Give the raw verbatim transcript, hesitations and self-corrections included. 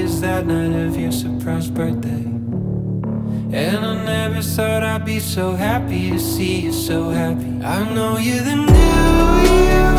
is that night of your surprise birthday. And I never thought I'd be so happy to see you so happy. I know you're the new you.